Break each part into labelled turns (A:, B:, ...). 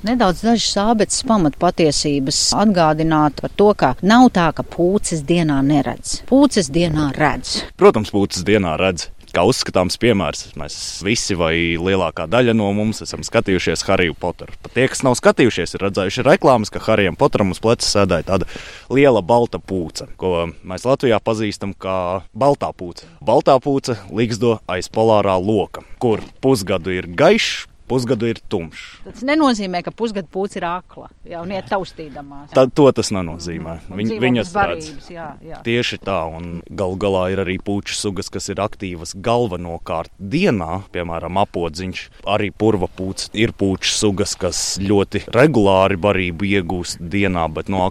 A: Nedaudz dažas ābeces pamatpatiesības atgādināt par to, ka nav tā, ka pūces dienā neredz. Pūces dienā redz.
B: Protams, pūces dienā redz. Kā uzskatāms piemērs, mēs visi vai lielākā daļa no mums esam skatījušies Hariju Poteru. Pat tie, kas nav skatījušies, ir redzējuši reklāmas, ka Harijam Poteram uz pleca sēdēja tāda liela balta pūce, ko mēs Latvijā pazīstam kā baltā pūce. Baltā pūce ligzdo aiz polārā loka, kur pusgadu ir gaišs, pusgadu ir tumšs.
A: Tas nenozīmē, ka pusgadu pūce ir akla, jau niet taustīdamās.
B: To tas nenozīmē. Viņas redz.
A: Jā.
B: Tieši tā, un galu galā ir arī pūču sugas, kas ir aktīvas galvenokārt dienā, piemēram, apodziņš, arī purva pūce. Ir pūču sugas, kas ļoti regulāri barību iegūst dienā, bet no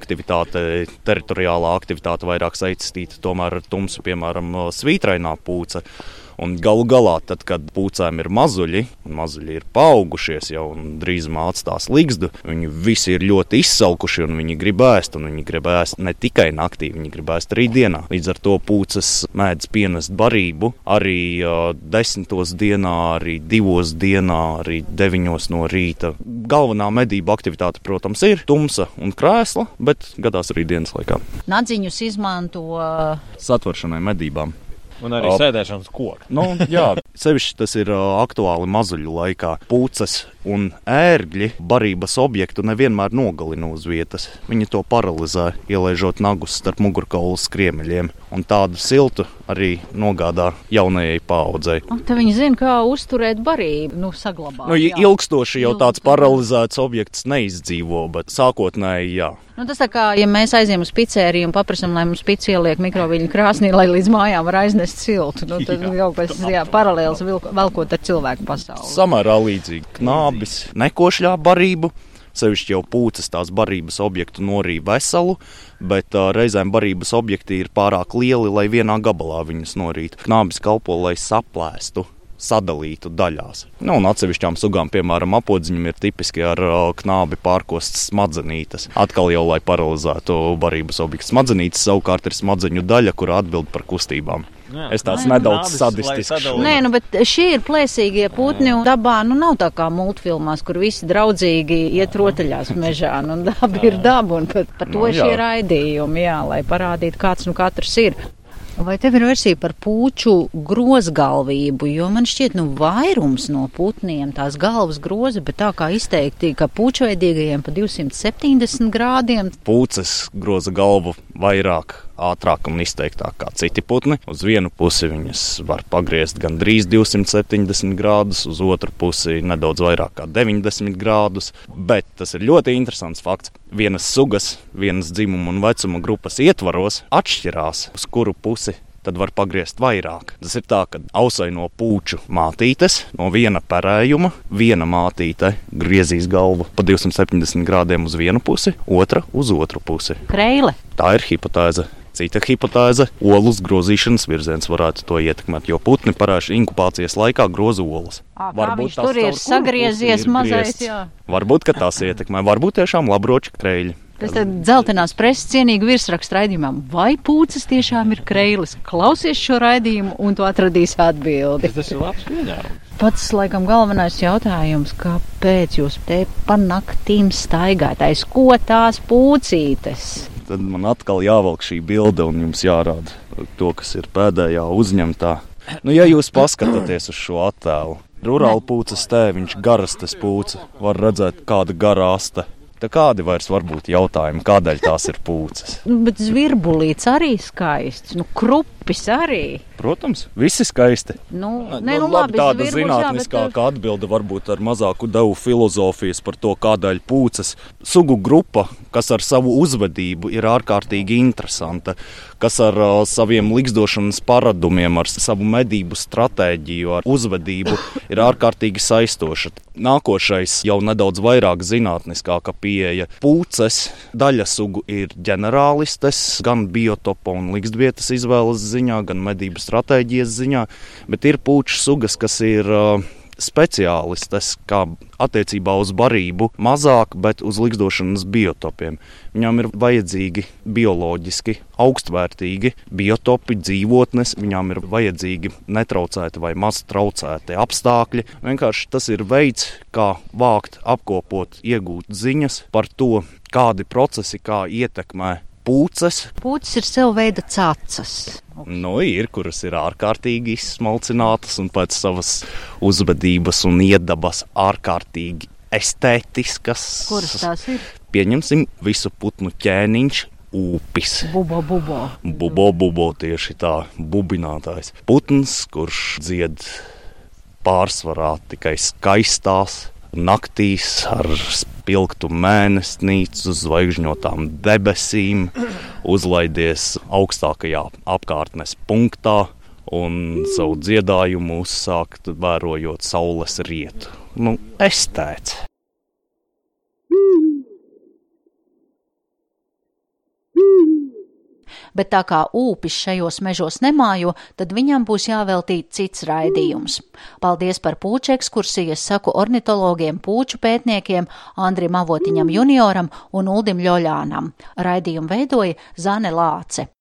B: teritoriālā aktivitāte vairāk saistīta tomēr ar tumsu, piemēram, svītrainā pūce. Un galu galā, tad, kad pūcēm ir mazuļi, un mazuļi ir paaugušies jau un drīzumā atstās ligzdu, viņi visi ir ļoti izsalkuši un viņi grib ēst, un viņi grib ēst ne tikai naktī, viņi grib ēst arī dienā. Līdz ar to pūces mēdz pienest barību arī 10 dienā, arī 2 dienā, arī 9 no rīta. Galvenā medību aktivitāte, protams, ir tumsa un krēsla, bet gadās arī dienas laikā.
A: Nadziņus izmanto
B: satveršanai medībām.
C: Un arī sēdēšanas koku.
B: Jā, sevišķi tas ir aktuāli mazuļu laikā. Pūces un ērgļi barības objektu nevienmēr nogalina uz vietas. Viņi to paralizē, ielaižot nagus starp mugurkaulu skriemeļiem. Un tādu siltu arī nogādā jaunajai paaudzei.
A: Te viņi zina, kā uzturēt barību, saglabāt.
B: Ilgstoši jau tāds paralizēts objekts neizdzīvo, bet sākotnēji jā.
A: Tas tā kā, ja mēs aiziem uz picēriju un paprasam, lai mums pici ieliek mikroviļņu krāsnī, lai līdz mājām var aiznest siltu. Tad kaut kas paralēls velkot ar cilvēku pasauli.
B: Samērā līdzīgi. Knābis nekošļā barību, sevišķi jau pūces tās barības objektu norīja veselu, bet reizēm barības objekti ir pārāk lieli, lai vienā gabalā viņus norītu. Knābis kalpo, lai saplēstu, sadalītu daļās. Un atsevišķām sugām, piemēram, apodziņam ir tipiski ar knābi pārkostas smadzenītes. Atkal jau, lai paralizētu barības objektu. Smadzenītes savukārt ir smadzeņu daļa, kura atbild par kustībām. Es tāds nedaudz sadistisks.
A: Bet šie ir plēsīgie putni un dabā, nav tā kā multfilmās, kur visi draudzīgi iet rotaļās mežā. Daba ir daba un par to šie raidījumi, lai parādītu, kāds katrs ir. Vai tev ir versija par pūču grozgalvību, jo man šķiet, vairums no putniem tās galvas groza, bet tā kā izteikti, ka pūčveidīgajiem pa 270 grādiem.
B: Pūces groza galvu vairāk, ātrāk un izteiktāk kā citi putni. Uz vienu pusi viņas var pagriezt gandrīz 270 grādus, uz otru pusi nedaudz vairāk kā 90 grādus, bet tas ir ļoti interesants fakts. Vienas sugas, vienas dzimuma un vecuma grupas ietvaros atšķirās, uz kuru pusi tad var pagriezt vairāk. Tas ir tā, ka ausaino pūču mātītes no viena perējuma, viena mātīte griezīs galvu pa 270 grādiem uz vienu pusi, otra uz otru pusi.
A: Kreile.
B: Tā ir hipotēze. Cita hipotēze - olus grozīšanas virziens varētu to ietekmēt, jo putni parāši inkubācijas laikā groza olas.
A: Varbūt tur ir sagriezies mazais, jā.
B: Varbūt, ka tās ietekmē, varbūt tiešām labroči kreļi.
A: Tas tad dzeltenās preses cienīgi virsrakstu raidījumam. Vai pūces tiešām ir kreilis? Klausies šo raidījumu un tu atradīsi atbildi.
C: Tas ir labs pieņēmums.
A: Pats, laikam, galvenais jautājums, kāpēc jūs te pa naktīm staigājat? Aiz ko tās pūcītes?
B: Tad man atkal jāvelk šī bilde un jums jārāda to, kas ir pēdējā uzņemtā. Ja jūs paskatāties uz šo attēlu, rurāla pūces tēviņš, garastes pūce, var redzēt kāda gara aste. Tā kādi vairs var būt jautājumi, kādēļ tās ir pūces?
A: Bet zvirbulīts arī skaists, krupis arī.
B: Protams, visi skaisti.
A: Labi,
B: tāda zinātniskāka atbilde varbūt ar mazāku devu filozofijas par to, kādēļ pūces. Sugu grupa, kas ar savu uzvedību ir ārkārtīgi interesanta, kas ar saviem ligzdošanas paradumiem, ar savu medību stratēģiju, ar uzvedību ir ārkārtīgi saistoša. Nākošais jau nedaudz vairāk zinātniskāka pieeja. Pūces daļa sugu ir ģenerālistes, gan biotopa un ligzdvietas izvēles ziņā, gan medību stratēģijas ziņā, bet ir pūču sugas, kas ir speciālistes, kā attiecībā uz barību mazāk, bet uz likstošanas biotopiem. Viņām ir vajadzīgi bioloģiski augstvērtīgi biotopi, dzīvotnes, viņām ir vajadzīgi netraucēti vai maz traucēti apstākļi. Vienkārši tas ir veids, kā vākt, apkopot, iegūt ziņas par to, kādi procesi, kā ietekmē pūces.
A: Pūces ir sev veida cacas.
B: Ir, kuras ir ārkārtīgi izsmalcinātas un pēc savas uzvedības un iedabas ārkārtīgi estētiskas.
A: Kuras tās ir?
B: Pieņemsim visu putnu ķēniņš, ūpis. Bubo, tieši tā, bubinātājs. Putns, kurš dzied pārsvarā tikai skaistās naktīs ar spilgtu mēnesnīcu, zvaigžņotām debesīm, uzlaidies augstākajā apkārtnes punktā un savu dziedājumu uzsākt, vērojot saules rietu. Estēts.
A: Bet tā kā ūpis šajos mežos nemājo, tad viņam būs jāveltīt cits raidījums. Paldies par pūču ekskursiju, es saku ornitologiem, pūču pētniekiem Andrim Avotiņam junioram un Uldim Ļoļānam. Raidījumu veidoja Zane Lāce.